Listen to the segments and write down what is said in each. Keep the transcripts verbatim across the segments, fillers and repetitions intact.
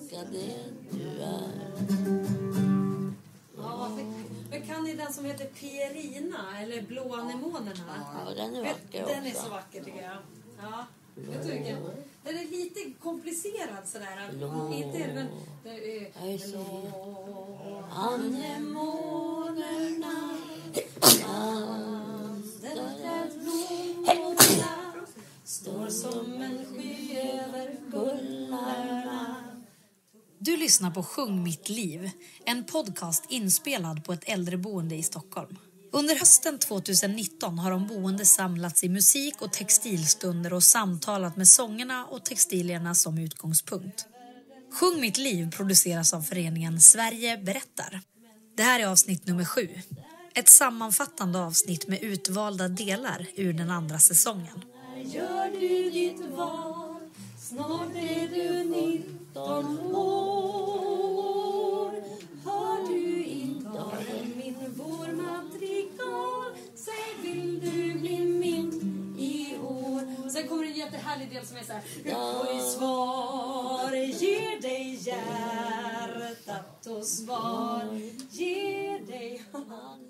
älskade du är. Ja, men kan ni den som heter Pierina eller Blå anemonerna? Ja, den är vacker Den är också. så vacker tycker jag. Ja. Jag tycker den är lite komplicerad sådär. Blå. Inte den det är Jag ser blå anemonerna. står som en sky över kullarna. Du lyssnar på Sjung mitt liv, en podcast inspelad på ett äldreboende i Stockholm. Under hösten tjugonitton har de boende samlats i musik- och textilstunder och samtalat med sångerna och textilierna som utgångspunkt. Sjung mitt liv produceras av föreningen Sverige berättar. Det här är avsnitt nummer sju. Ett sammanfattande avsnitt med utvalda delar ur den andra säsongen. Gör du ditt val, snart är du nitton år. Hör du inte min vårmadrigal, säg vill du bli min i år. Sen kommer en jättehärlig del som är så här. Och i svar ger dig hjärtat och svar ger dig hand.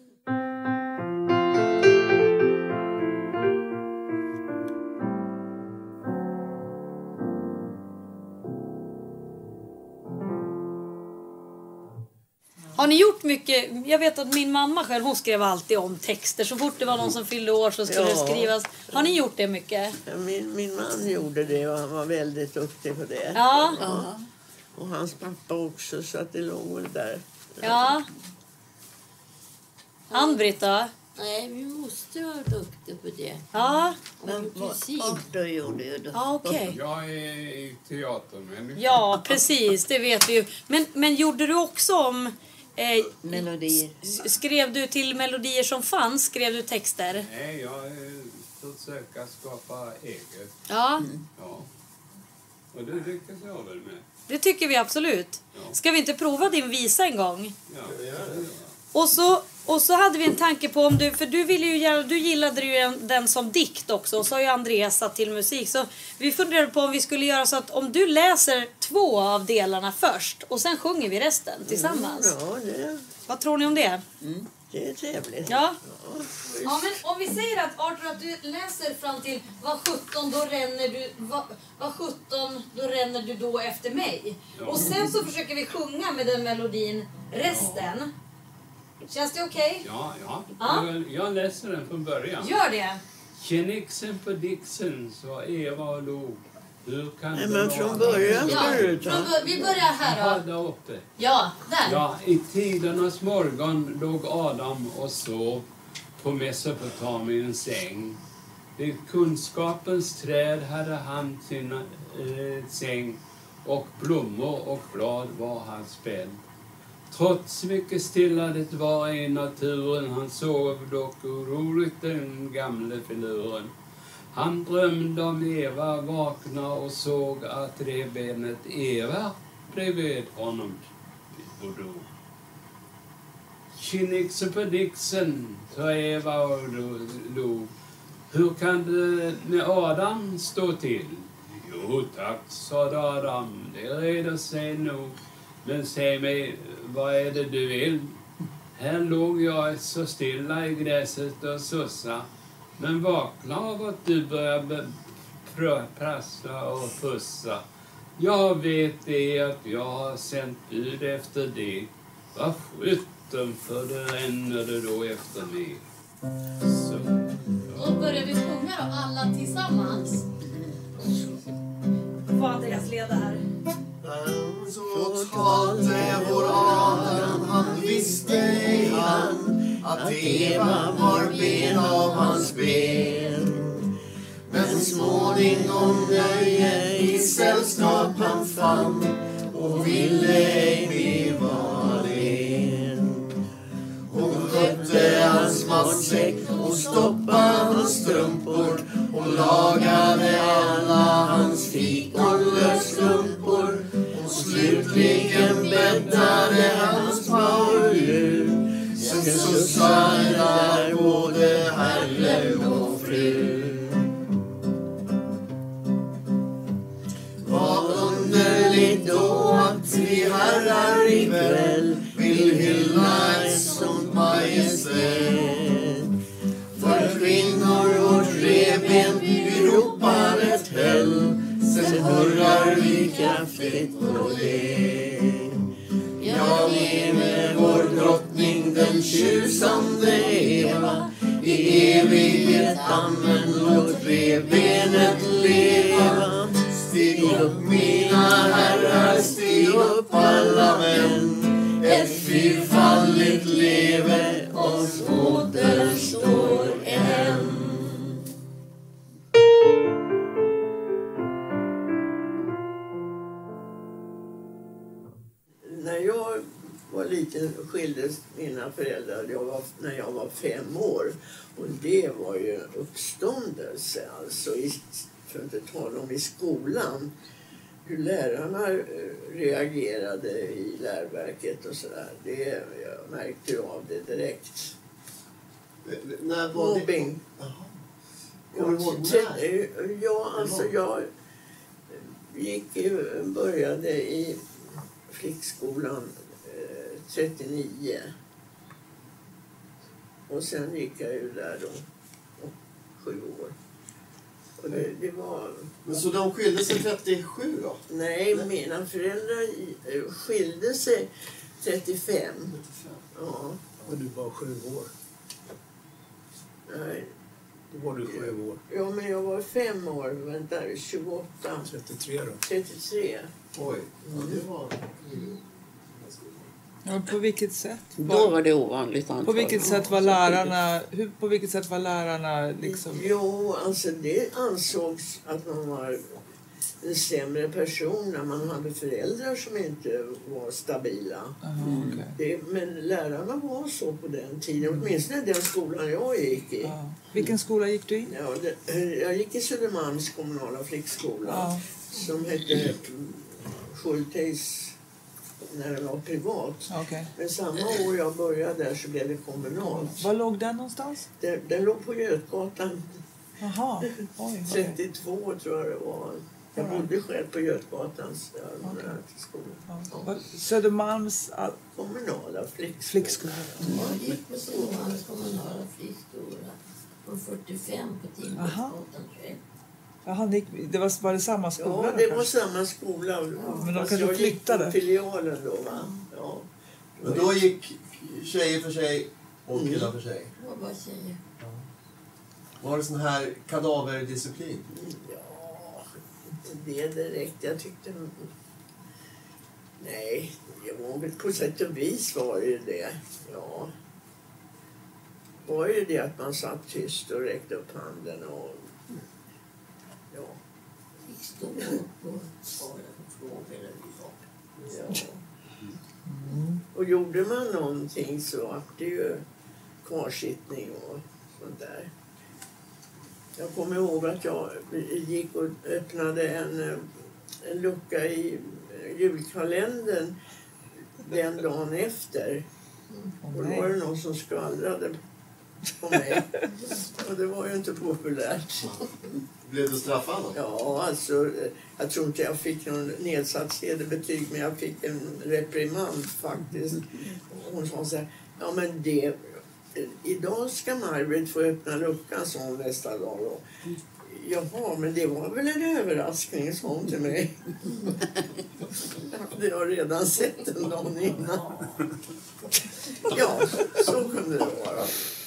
Har ni gjort mycket? Jag vet att min mamma själv, hon skrev alltid om texter. Så fort det var någon som fyllde år så skulle Ja. det skrivas. Har ni gjort det mycket? Min, min man gjorde det och han var väldigt duktig på det. Ja. Ja. Och hans pappa också, så att det låg väl där. Ja. Ann-Britt då? Nej, min moster var duktig på det. Ja. Men precis. Arthur gjorde ju det. Ja, okej. Jag är teatermänniska. Ja, precis. Det vet vi ju. Men, men gjorde du också om... Eh, Melodier. s- skrev du till melodier som fanns? Skrev du texter? Nej, jag eh, försöker skapa eget. Ja. Ja. Och det lyckas jag väl med. Det tycker vi absolut. Ska vi inte prova din visa en gång? Ja. Och så, och så hade vi en tanke på om du, för du ville ju göra, du gillade ju en- den som dikt också, och så har ju Andreas satt till musik. Så vi funderade på om vi skulle göra så att om du läser två av delarna först och sen sjunger vi resten tillsammans. Ja, det, Vad tror ni om det? det är trevligt. Ja. Ja, men om vi säger att Arthur, att du läser fram till var sjutton, då ränner du var, var sjutton, då ränner du då efter mig. Ja. Och sen så försöker vi sjunga med den melodin resten. Känns det okej? Ja, ja. Ja. Jag, jag läser den från början. Gör det. Tjenixen på Dixen, sa Eva och log. Hur kan Nej, det men vara- från början Ja, ska du ta. från bör- vi börjar Jaha, här då. där uppe. Ja, där. Ja, i tidernas morgon låg Adam och sov på Mesopotamiens säng. Vid kunskapens träd hade han sin eh, säng, och blommor och blad var hans bädd. Trots mycket stilla det var i naturen, han sov dock oroligt den gamle filuren. Han drömde om Eva, vakna och såg att revbenet Eva bredvid honom och dog. Tjenixen på Dixen, sa Eva och log. Hur kan det med Adam stå till? Jo tack, sa Adam, det reder sig nog. Men säg mig, vad är det du vill? Här låg jag så stilla i gräset och sussa. Men vakna av att du börjar pr- prassla och pussa. Jag vet det att jag har sänt bud efter det. Vad sjutton för det ränner det då efter mig. Så. Då börjar vi sjunga då, alla tillsammans. Får Andreas leda här. Så talte vår Adam, han visste ej han att Eva var ben av hans ben. Men småningom nöje i sällskap han fann och ville ej bli alen. Hon skötte hans matsäck och stoppade hans strumpor och lagade alla hans fikor, lösstrumpor. Och slutligen bäddade hans paulur. Sen sussade där både herre och fru. Vad underligt då att sätt. För kvinnor vårt revben, vi ropar ett häll. Sen hurrar vi kraftigt på det. Ja, leve vår drottning, den tjusande Eva. I evighet, amen, låt revbenet leva. Stig upp mina herrar, stig upp alla män. Ett fyrfaldigt leve oss återstår än. När jag var liten skildes mina föräldrar jag var, när jag var fem år. Och det var ju en uppståndelse, alltså, i, för att inte tala om i skolan. Hur lärarna reagerade i lärverket och sådär. Det jag märkte jag av det direkt. När var det? Mobbing. Jaha. Kommer du ihåg när? Ja, alltså jag gick, började i flickskolan eh, trettionio. Och sen gick jag ju där då, oh, sju år. Och det, det var... Men så de skilde sig trettiosju då? Nej, mina föräldrar eh, skilde sig trettiofem. trettiofem. Ja. Och du var sju år. Nej. Då var du sju år. Ja, men jag var fem år. Vänta, tjugoåtta. trettiotre då. trettiotre. Oj, ja, det var... Mm. Ja, på vilket sätt? Då var det ovanligt antagligen. På vilket sätt var lärarna, hur, på vilket sätt var lärarna liksom? Jo, alltså det ansågs att man var en sämre person när man hade föräldrar som inte var stabila. Aha, okay. Det, men lärarna var så på den tiden, åtminstone den skolan jag gick i. Ja. Vilken skola gick du i? Ja, det, jag gick i Södermalms kommunala flickskola, Ja. som hette Schultheis när den var privat. Okay. Men samma år jag började där så blev det kommunalt. Var låg den någonstans? Den, den låg på Götgatan Jaha, oj, oj. trettiotvå tror jag det var. Jag bodde själv på Götgatans där, Okej. där till skolan. Ja. Ja. Södermalms all... Kommunala flickskola. flickskola. Jag gick på Södermalms kommunala flickskola från fyrtiofem på timmen. Aha. åtta Jaha, det, det var, var det samma skola? Ja, då, det var kanske? samma skola. Men de Fast kanske jag flyttade. gick på filialen då, va? Ja. Men då gick tjejer för sig och killar för sig. Det var bara tjejer. Var det sån här kadaverdisciplin? Ja, inte det direkt. Jag tyckte... Nej, det var väl på sätt och vis var det det. Ja. Var ju det att man satt tyst och räckte upp handen och... Ja. Fick stå upp och svara på frågor eller så. Ja. Och gjorde man någonting så var det ju kvarsittning och sånt där. Jag kommer ihåg att jag gick och öppnade en, en lucka i julkalendern den dagen efter. Och då var det någon som skvallrade på mig. Och det var ju inte populärt. Blev du straffad då? Ja, alltså, jag tror inte jag fick någon nedsatt sedelbetyg, men jag fick en reprimand faktiskt. Hon sa så här, ja men det, idag ska Maj-Britt få öppna luckan, sa hon nästa dag då. Jaha, men det var väl en överraskning, sa hon till mig. Det har jag redan sett en dag innan. Ja, så kunde det vara.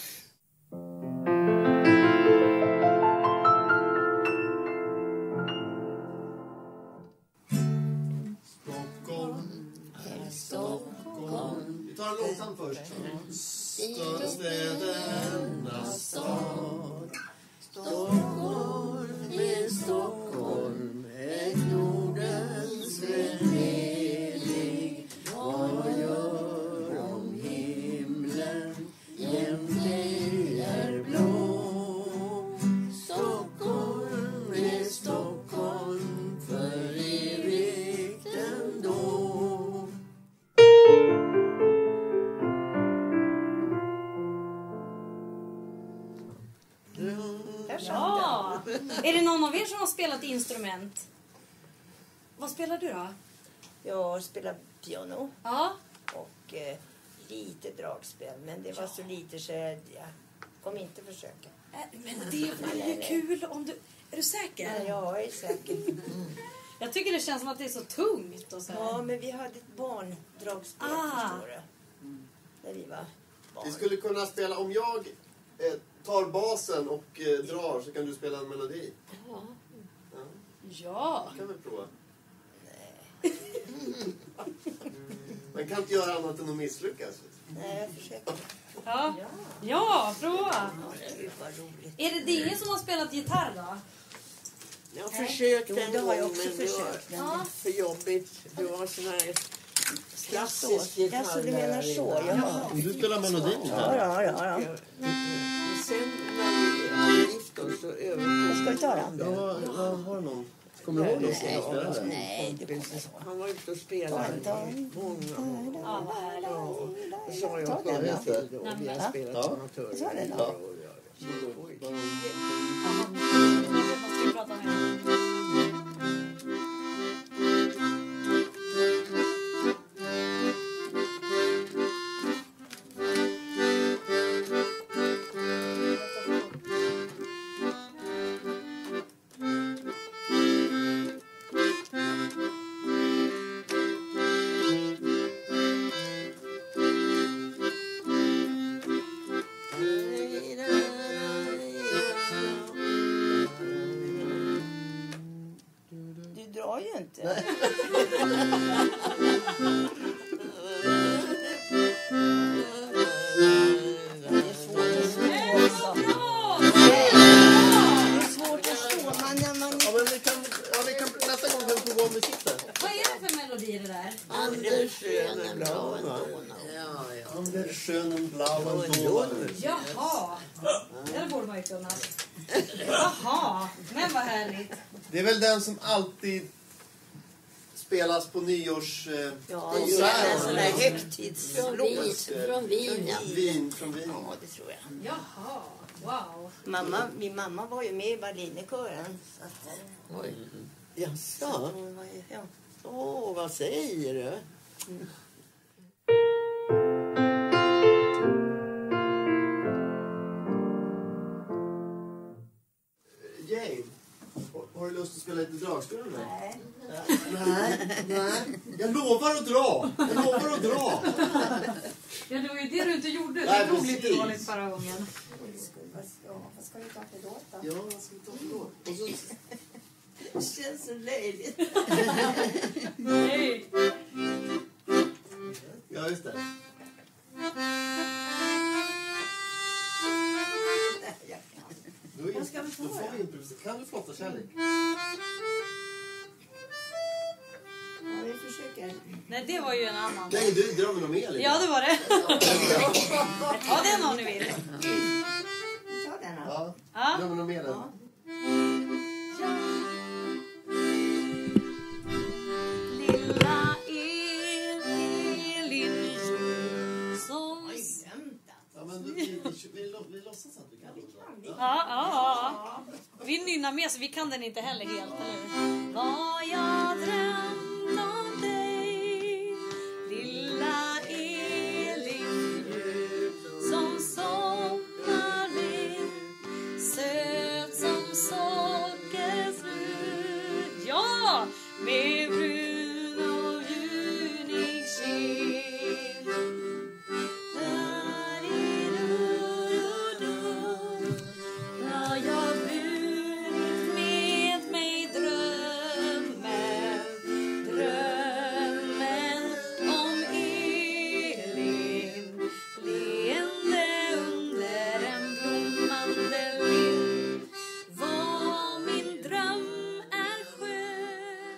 Vi tar en långsamt först. Större städernas stad. Stockholm är Stockholm, är Nordens Venedig. Vad gör om himlen jämte är blå? Stockholm är Stockholm för evigt ändå. Ja! Är det någon av er som har spelat instrument? Vad spelar du då? Jag spelar piano Ja. och eh, lite dragspel. Men det var så lite så jag kommer inte försöka. Äh, Men det vore ju kul om du... Är du säker? Ja, jag är säker. Mm. Jag tycker det känns som att det är så tungt. Och så här. Ja, men vi hade ett barndragspel, Ah. förstår du. När vi var barn. Vi skulle kunna spela, om jag eh, tar basen och eh, drar så kan du spela en melodi. Ja. Ja, Ja. det kan vi prova. Man kan inte göra annat än att misslyckas. Nej, jag försöker. Ja, ja prova. Gud, vad roligt. Är det Dinge som har spelat gitarr då? Jag försökte Jo, en det har jag gång, också men det var försökt, men- för jobbigt. Det var sån här klassisk Alltså, du menar så, ja. Du spelar melodin Ja, ja, ja. ja. Sen när vi hade gift oss så övertog Ska vi ta den? Ja, vad, vad var det någon? Kommer du ihåg någon som spelade? Nej, det kommer han var ute och spelade många år. Ja, vad härligt. Och så har jag Ta den sjungit då. till det och vi har Ja. spelat Ja. amatörer. Ta den då. Ja. Jaha, det måste vi prata med. Du drar ju inte. Det är svårt att slå också. Det är svårt att slå. Man, när man... Ja, men vi kan, ja, vi kan, nästa gång kan vi prova musik där. Vad är det för melodi det där? Anders skönen blå en donau. Ja, ja. Anders skönen blauen Donau. Jaha, det borde man ju kunna. Jaha, men vad härligt. Det är väl den som alltid spelas på nyårs... Eh, Ja, det är en sån där Från högtidslåt. Wien, från Wien, ja. Vin från Wien. Ja, det tror jag. Jaha, wow. Mamma, min mamma var ju med i Berlinerkören. Så att, Oj. Jaså? hon var ju, ja. Åh, vad säger du? Jane, har- har du lust att spela lite dragspel med mig? Nej. Nej, nej. Jag lovar att dra. Jag lovar att dra. Ja, det var ju det du inte gjorde. Nej, Det tog lite precis. dåligt förra gången. Ja, vad ska vi ta för låt då? Ja, vad ska vi ta för låt? Och så... Det känns så löjligt. Nej. Ja, just det. Då, är, Vad ska vi ta då får då? vi improvisera. Kan du flotta kärlek? Ja, vi försöker. Nej, det var ju en annan. Nej, du drar med något mer. Ja, det var det. Ja, den om ni vill. Vi tar den då. Ja, Ja. dra med något mer. Ja. Lilla Elin som... Oj, glömt det. Ja, men vi, vi, vi, vi, vi låtsas att vi kan det. Ja, ja, ja. Vi nynnar med så vi kan den inte heller helt, eller hur? Vad jag drömt om dig, lilla Elin, som sommarlig, söt som sockerslut. Ja, med brun och junig kind. Har jag burit med mig drömmen, drömmen om Elin, leende under en blommande lind. Vad min dröm är skön.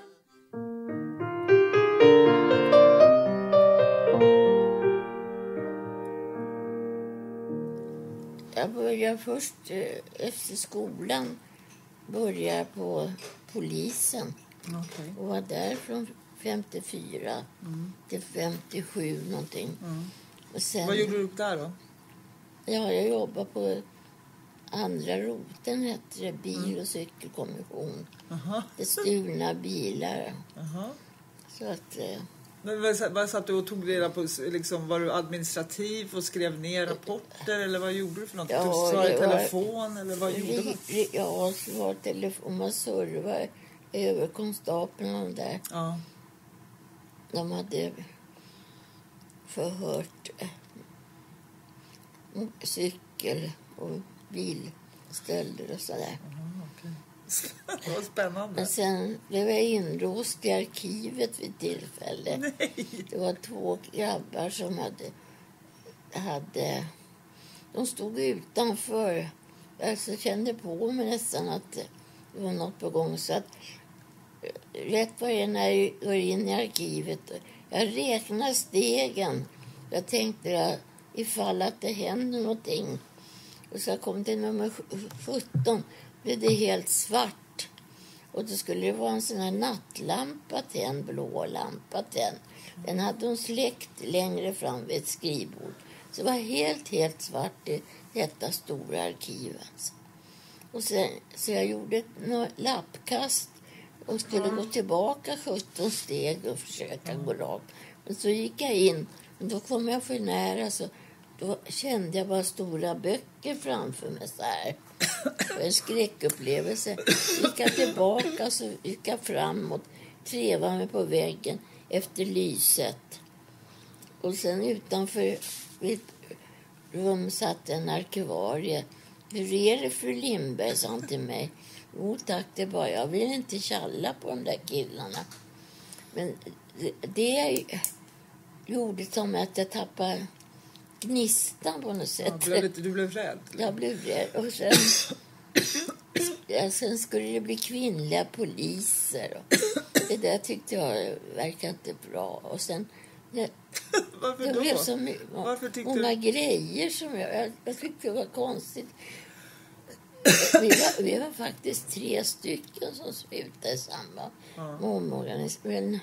Jag började först eh, efter skolan. Började på polisen. Okej. Och var där från femtiofyra till femtiosju någonting. Och sen, Vad gjorde du där då? Ja, jag jobbade på andra roten, hette det, bil- och cykelkommission. Aha. Det stulna bilar. Aha. Så att, eh, Men vad, vad satt du och tog reda på? Liksom, var du administrativ och skrev ner rapporter? Eller vad gjorde du för något? Ja, du svarade i det var- telefon? Eller vad gjorde du? Vi- Ja, svar telefon. Man servar över konstaplarna där. Ja. De hade förhört eh, cykel och bilstölder och sådär. Vad spännande. Men sen blev jag inlåst i arkivet vid tillfälle. Nej. Det var två grabbar som hade, hade... De stod utanför. Jag så kände på mig nästan att det var något på gång. Så att rätt vad det är när jag går in i arkivet. Jag räknar stegen. Jag tänkte att ifall att det händer någonting. Och så kom det nummer sjutton. Blev det helt svart. Och då skulle det vara en sån här nattlampa tänd, blå lampa tänd. Den hade hon släckt längre fram vid ett skrivbord. Så det var helt, helt svart i detta stora arkiv. Alltså. Och sen, så jag gjorde ett nå- lappkast och skulle gå tillbaka sjutton steg och försöka gå rakt. Men så gick jag in, men då kom jag för nära så då kände jag bara stora böcker framför mig så här. En skräckupplevelse. Gick jag tillbaka så gick jag framåt, trevade mig på väggen efter lyset. Och sen utanför mitt rum satt en arkivarie. Hur är det, fru Lindberg, sa han till mig. Jo tack, det bara, jag vill inte tjalla på de där killarna. Men det, det gjorde som att jag tappade gnistan på något sätt. Ja, blev lite, du blev rädd? Jag blev rädd. Och sen, ja, sen skulle det bli kvinnliga poliser. Och det där tyckte jag verkade inte bra. Och sen... Det, Varför det då? blev så my- Varför tyckte många du? grejer som jag, jag... Jag tyckte det var konstigt. Vi var, vi var faktiskt tre stycken som slutade i samband med omorganisationen.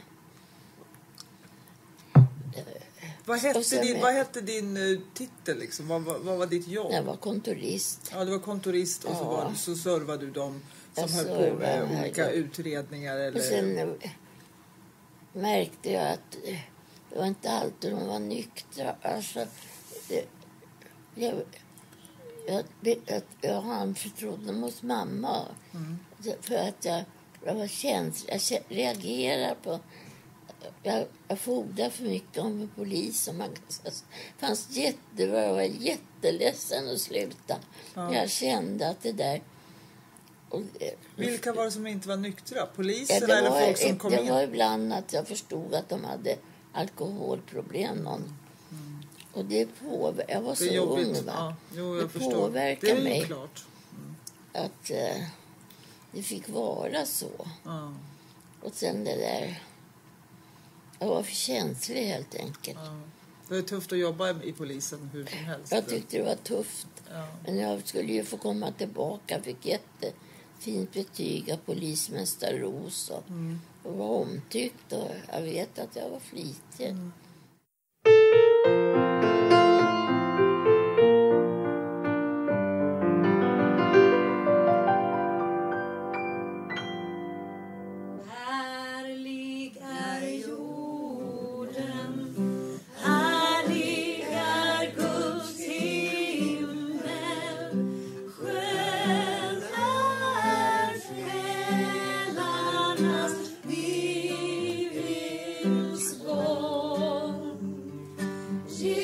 Vad Och hette sen din, med- vad hette din uh, titel liksom? Vad, vad, vad var ditt jobb? Jag var kontorist. Ja, du var kontorist och så, Ja. var, så servade du dem som Jag höll på servade, med herregud. olika utredningar eller... Och sen eh, märkte jag att eh, det var inte alltid de var nyktra. Alltså, det, jag, jag, jag, jag anförtrodde dem hos mamma. Mm. För att jag, jag var känslig. Jag kä- reagerar på... Jag, jag fordrar för mycket om polis. Och man, det fanns jättebra. Jag var jätteledsen att sluta. Ja. Jag kände att det där... Och, eh, Vilka var det som inte var nyktra? Ja, Poliserna det, eller var, folk som kom det in? var ibland att jag förstod att de hade alkoholproblem. Någon. Och det påver- jag var så Det är jobbigt. ung. Va? Ja, jo, jag det förstår. påverkar Det är ju mig klart. att eh, det fick vara så. Ja, Och sen det där... Jag var för känslig helt enkelt. ja. Det är tufft att jobba i polisen hur som helst. Jag tyckte det var tufft. Ja. Men jag skulle ju få komma tillbaka. Jag fick jättefint betyg av polismästare Ros. Och, Mm. och var omtyckt. Och jag vet att jag var flitig. Mm. Härlig är jorden, härlig är Guds himmel, skön är själarnas livsgång.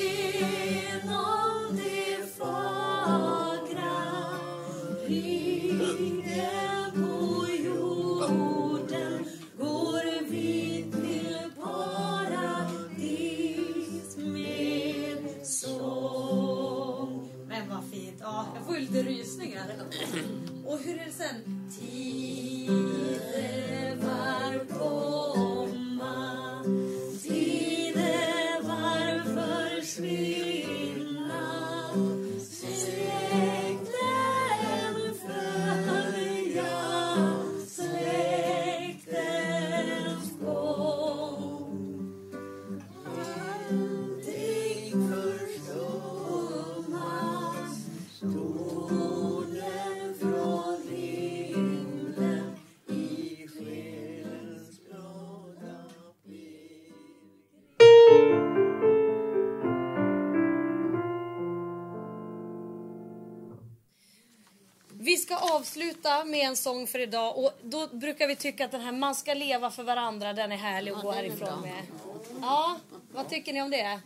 vi ska avsluta med en sång för idag. Och då brukar vi tycka att den här Man ska leva för varandra, den är härlig att Ja, gå den är härifrån bra. med. Ja, vad tycker ni om det?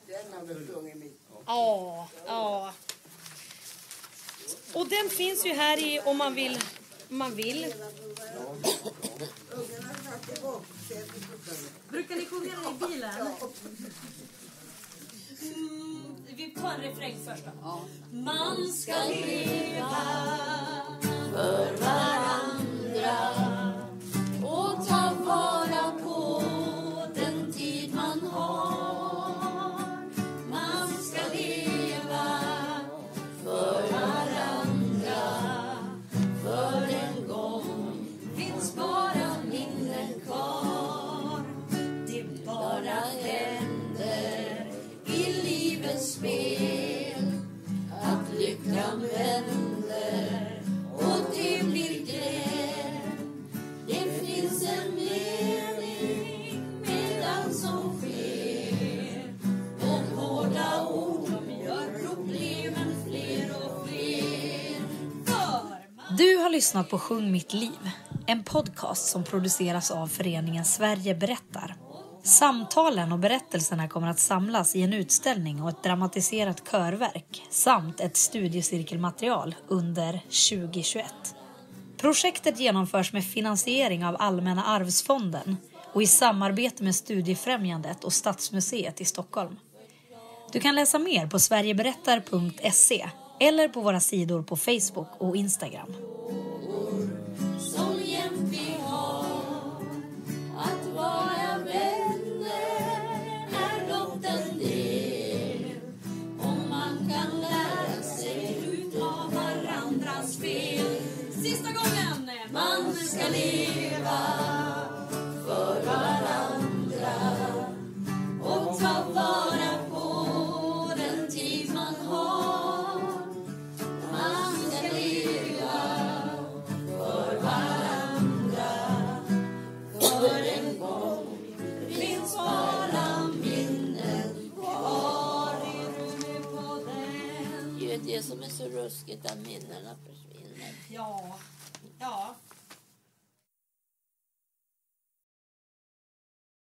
Ja, ja. Och den finns ju här i om man vill. Om man vill. Brukar ni sjunga den i bilen? Mm, vi tar en refräng först då. Man ska leva för varandra och ta vara på den tid man har. Man ska leva för varandra, för en gång finns bara minnen kvar. Det bara händer i livets spel att lyckan vänder och det blir glädje. Det finns en mening med allt som sker, men hårda ord gör problemen fler och fler. För Du har lyssnat på Sjung mitt liv, en podcast som produceras av föreningen Sverige berättar. Samtalen och berättelserna kommer att samlas i en utställning och ett dramatiserat körverk samt ett studiecirkelmaterial under tjugohundratjugoett. Projektet genomförs med finansiering av Allmänna arvsfonden och i samarbete med Studiefrämjandet och Stadsmuseet i Stockholm. Du kan läsa mer på sverigeberättar punkt se eller på våra sidor på Facebook och Instagram. som jämt vi har att vara vänner är blott en del. Om man kan lära sig utav varandras fel. Sista gången! Man ska leva för varandra och ta vara på den tid man har. Man ska leva för varandra, för en gång finns bara minnen kvar i rummet på den. Det är det som är så ruskigt att minnena försvinner. Ja, ja.